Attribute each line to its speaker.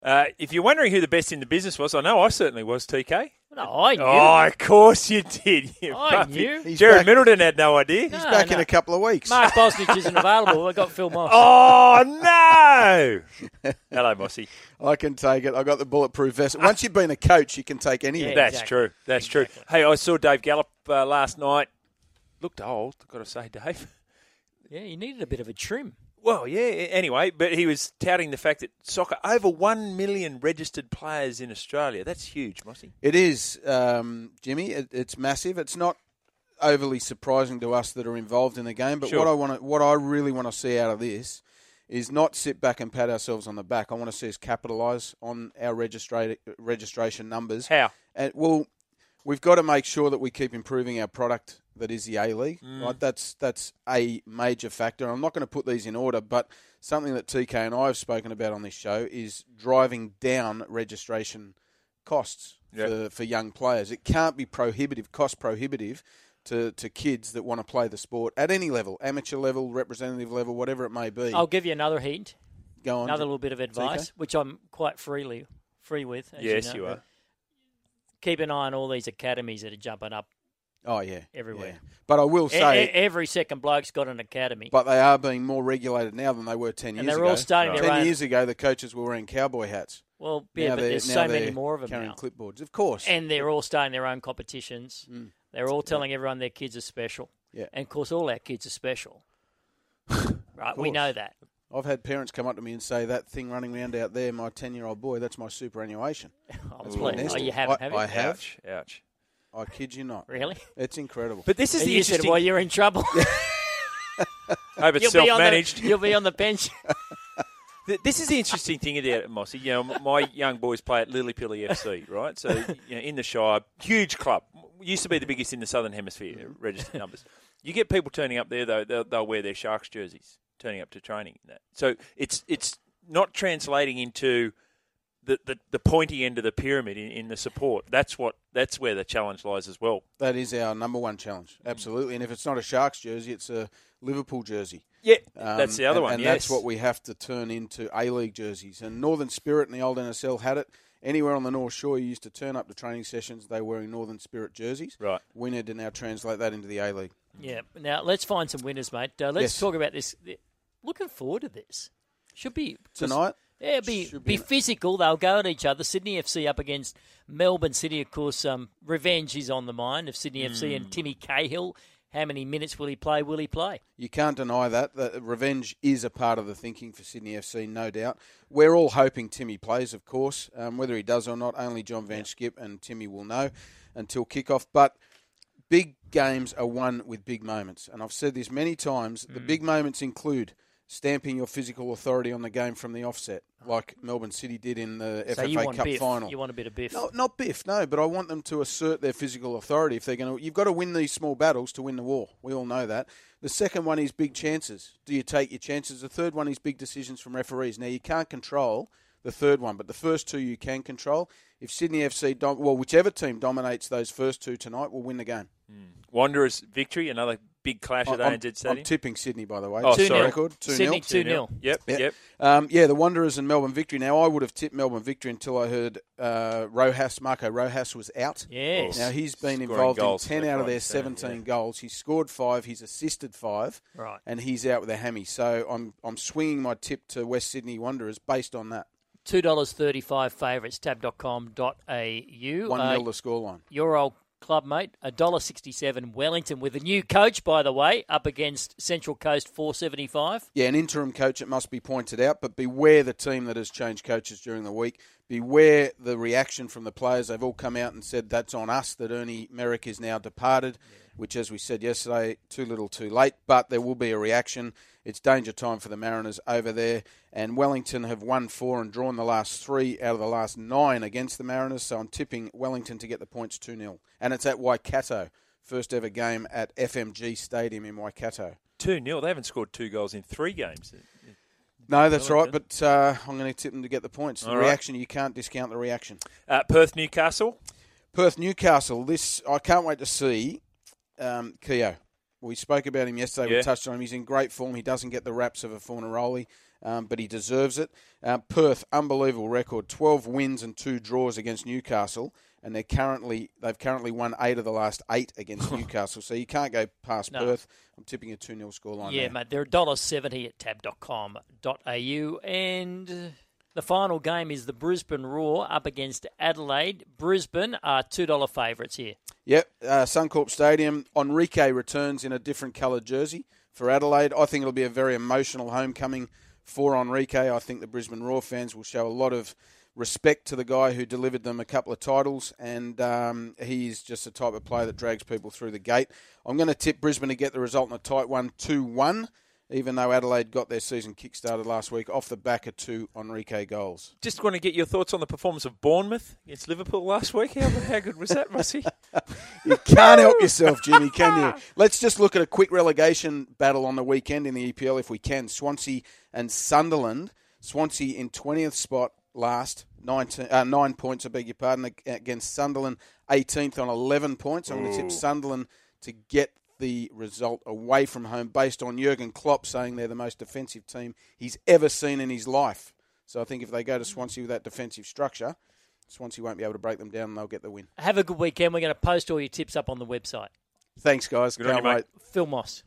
Speaker 1: If you're wondering who the best in the business was, I know I certainly was, TK.
Speaker 2: No, I knew.
Speaker 1: Oh, of course you did. You
Speaker 2: I
Speaker 1: puppy.
Speaker 2: knew.
Speaker 1: Jared Middleton had no idea.
Speaker 3: He's back in a couple of weeks.
Speaker 2: Mark Bosnich isn't available. I got Phil Moss.
Speaker 1: Oh, no. Hello, Mossy.
Speaker 3: I can take it. I got the bulletproof vest. Once you've been a coach, you can take anything.
Speaker 2: Yeah.
Speaker 1: That's
Speaker 2: Exactly.
Speaker 1: true. That's true. Hey, I saw Dave Gallup last night. Looked old, got to say, Dave.
Speaker 2: Yeah, you needed a bit of a trim.
Speaker 1: Well, yeah, anyway, but he was touting the fact that soccer, over 1 million registered players in Australia. That's huge, Mossy.
Speaker 3: It is, Jimmy. It's massive. It's not overly surprising to us that are involved in the game, but
Speaker 1: Sure.
Speaker 3: what I really want to see out of this is not sit back and pat ourselves on the back. I want to see us capitalise on our registration numbers.
Speaker 1: How?
Speaker 3: Well, we've got to make sure that we keep improving our product that is the A-League. Right? That's a major factor. I'm not going to put these in order, but something that TK and I have spoken about on this show is driving down registration costs for young players. It can't be cost prohibitive to kids that want to play the sport at any level, amateur level, representative level, whatever it may be.
Speaker 2: I'll give you another hint.
Speaker 3: Go on.
Speaker 2: Another little bit of advice,
Speaker 3: TK?
Speaker 2: which I'm quite free with. As
Speaker 1: Yes,
Speaker 2: you know.
Speaker 1: you are.
Speaker 2: Keep an eye on all these academies that are jumping up
Speaker 3: Oh, yeah.
Speaker 2: everywhere.
Speaker 3: Yeah. But I will say...
Speaker 2: Every second bloke's got an academy.
Speaker 3: But they are being more regulated now than they were 10 years ago.
Speaker 2: And they're all starting their
Speaker 3: 10
Speaker 2: own...
Speaker 3: years ago, the coaches were wearing cowboy hats.
Speaker 2: Well, yeah, but there's so many more of them
Speaker 3: carrying
Speaker 2: now.
Speaker 3: clipboards, of course.
Speaker 2: And they're all starting their own competitions. They're all telling everyone their kids are special.
Speaker 3: Yeah.
Speaker 2: And, of course, all our kids are special. Right? We know that.
Speaker 3: I've had parents come up to me and say, that thing running around out there, my 10-year-old boy, that's my superannuation.
Speaker 2: Oh, you haven't, have you?
Speaker 3: I have.
Speaker 1: Ouch.
Speaker 3: I kid you not.
Speaker 2: Really?
Speaker 3: It's incredible.
Speaker 1: But this is
Speaker 2: And
Speaker 1: the
Speaker 2: you said,
Speaker 1: interesting...
Speaker 2: well, you're in trouble.
Speaker 1: Hope it's self-managed.
Speaker 2: You'll be on the bench.
Speaker 1: This is the interesting thing about it, Mossy. You know, my young boys play at Lillipilly FC, right? So, you know, in the Shire, huge club. Used to be the biggest in the Southern Hemisphere, registered numbers. You get people turning up there, though, they'll wear their Sharks jerseys, turning up to training. So it's not translating into the pointy end of the pyramid in the support. That's where the challenge lies as well.
Speaker 3: That is our number one challenge, absolutely. And if it's not a Sharks jersey, it's a Liverpool jersey.
Speaker 1: Yeah, that's the other one,
Speaker 3: And
Speaker 1: yes.
Speaker 3: that's what we have to turn into A-League jerseys. And Northern Spirit in the old NSL had it. Anywhere on the North Shore, you used to turn up to training sessions, they were wearing Northern Spirit jerseys.
Speaker 1: Right.
Speaker 3: We need to now translate that into the A-League.
Speaker 2: Yeah. Now, let's find some winners, mate. Let's talk about this. Looking forward to this. Should be...
Speaker 3: Tonight?
Speaker 2: Yeah, be physical. They'll go at each other. Sydney FC up against Melbourne City. Of course, revenge is on the mind of Sydney FC and Timmy Cahill. How many minutes will he play? Will he play?
Speaker 3: You can't deny that. Revenge is a part of the thinking for Sydney FC, no doubt. We're all hoping Timmy plays, of course. Whether he does or not, only John Van Schip and Timmy will know until kickoff. But big games are won with big moments. And I've said this many times. The big moments include stamping your physical authority on the game from the offset, like Melbourne City did in the FFA Cup final.
Speaker 2: You want a bit of biff?
Speaker 3: No, not biff, no, but I want them to assert their physical authority. If they're going to, you've got to win these small battles to win the war. We all know that. The second one is big chances. Do you take your chances? The third one is big decisions from referees. Now, you can't control the third one, but the first two you can control. If Sydney FC, whichever team dominates those first two tonight will win the game.
Speaker 1: Wanderers victory, another big clash at ANZ Stadium.
Speaker 3: I'm tipping Sydney, by the way.
Speaker 1: Oh,
Speaker 2: 2-0.
Speaker 1: sorry.
Speaker 3: Record, 2-0.
Speaker 2: Sydney 2-0.
Speaker 1: Yep.
Speaker 3: The Wanderers and Melbourne victory. Now, I would have tipped Melbourne victory until I heard Marco Rojas was out.
Speaker 2: Yes.
Speaker 3: Now, he's been
Speaker 1: Scoring
Speaker 3: involved in
Speaker 1: goals
Speaker 3: 10
Speaker 1: left,
Speaker 3: out of
Speaker 1: right,
Speaker 3: their
Speaker 1: and centre,
Speaker 3: 17 goals. He's scored 5, he's assisted 5,
Speaker 2: Right.
Speaker 3: and he's out with a hammy. So I'm swinging my tip to West Sydney Wanderers based on that.
Speaker 2: $2.35 favourites, tab.com.au.
Speaker 3: 1-0 the scoreline.
Speaker 2: Your old club, mate, $1.67 Wellington with a new coach, by the way, up against Central Coast $4.75.
Speaker 3: Yeah, an interim coach, it must be pointed out, but beware the team that has changed coaches during the week. Beware the reaction from the players. They've all come out and said that's on us, that Ernie Merrick is now departed, which, as we said yesterday, too little too late, but there will be a reaction. It's danger time for the Mariners over there, and Wellington have won 4 and drawn the last 3 out of the last 9 against the Mariners, so I'm tipping Wellington to get the points 2-0. And it's at Waikato, first ever game at FMG Stadium in Waikato.
Speaker 1: 2-0. They haven't scored 2 goals in 3 games.
Speaker 3: No, that's right, but I'm going to tip them to get the points. The
Speaker 1: All right.
Speaker 3: reaction, you can't discount the reaction.
Speaker 1: Perth, Newcastle.
Speaker 3: Perth, Newcastle, I can't wait to see Keogh. We spoke about him yesterday.
Speaker 1: Yeah.
Speaker 3: We touched on him. He's in great form. He doesn't get the raps of a Fornaroli. but he deserves it. Perth, unbelievable record, 12 wins and 2 draws against Newcastle, and they've currently won 8 of the last 8 against Newcastle, so you can't go past Perth. I'm tipping a 2-0 scoreline.
Speaker 2: Yeah, mate, they're $1.70 at tab.com.au, and the final game is the Brisbane Roar up against Adelaide. Brisbane are $2 favourites here.
Speaker 3: Yep, Suncorp Stadium. Enrique returns in a different coloured jersey for Adelaide. I think it'll be a very emotional homecoming for Enrique. I think the Brisbane Roar fans will show a lot of respect to the guy who delivered them a couple of titles, and he's just the type of player that drags people through the gate. I'm going to tip Brisbane to get the result in a tight one, 2-1, even though Adelaide got their season kick-started last week off the back of 2 Enrique goals.
Speaker 1: Just want to get your thoughts on the performance of Bournemouth against Liverpool last week. How good was that, Mossy?
Speaker 3: You can't help yourself, Jimmy, can you? Let's just look at a quick relegation battle on the weekend in the EPL if we can. Swansea and Sunderland. Swansea in 20th spot last, 9 points, I beg your pardon, against Sunderland, 18th on 11 points. I'm going to tip Sunderland to get the result away from home based on Jurgen Klopp saying they're the most defensive team he's ever seen in his life. So I think if they go to Swansea with that defensive structure, Swansea won't be able to break them down and they'll get the win.
Speaker 2: Have a good weekend. We're going to post all your tips up on the website.
Speaker 3: Thanks, guys.
Speaker 1: Good on you, mate.
Speaker 2: Phil Moss.